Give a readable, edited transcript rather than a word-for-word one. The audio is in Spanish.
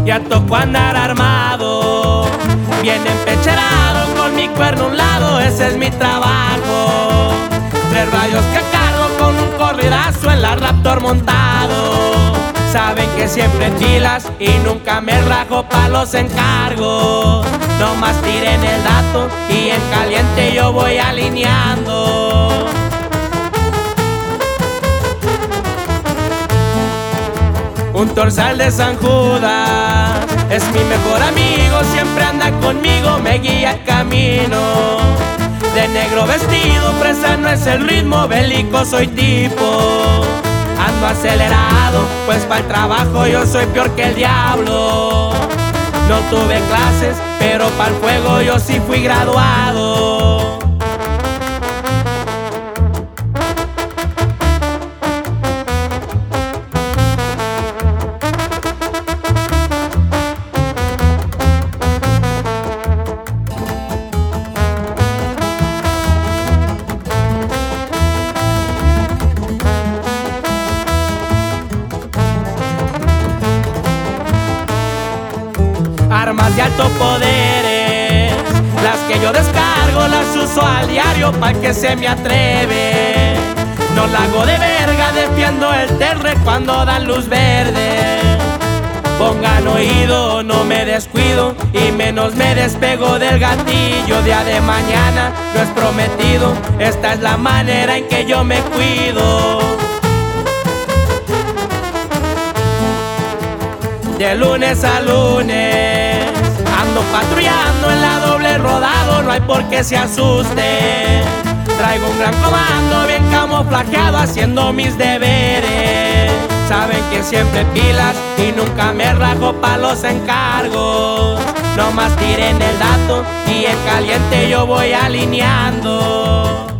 Ya tocó andar armado, bien empecherado, con mi cuerno a un lado, ese es mi trabajo. 3 rayos que cargo con un corridazo en la Raptor montado. Saben que siempre filas y nunca me rajo pa' los encargos. No más tiren el dato y en caliente yo voy alineando. Un torsal de San Judas es mi mejor amigo, siempre anda conmigo, me guía el camino. De negro vestido, presa no es el ritmo, bélico soy tipo. Ando acelerado, pues para el trabajo yo soy peor que el diablo. No tuve clases, pero para el fuego yo sí fui graduado. Armas de alto poder, las que yo descargo las uso al diario pa' que se me atreve. No la hago de verga, defiendo el terre cuando dan luz verde. Pongan oído, no me descuido y menos me despego del gatillo. Día de mañana no es prometido, esta es la manera en que yo me cuido. De lunes a lunes ando patrullando en la doble rodado, no hay por qué se asuste. Traigo un gran comando bien camuflajeado haciendo mis deberes. Saben que siempre pilas y nunca me rajo pa' los encargos. No más tiren el dato y en caliente yo voy alineando.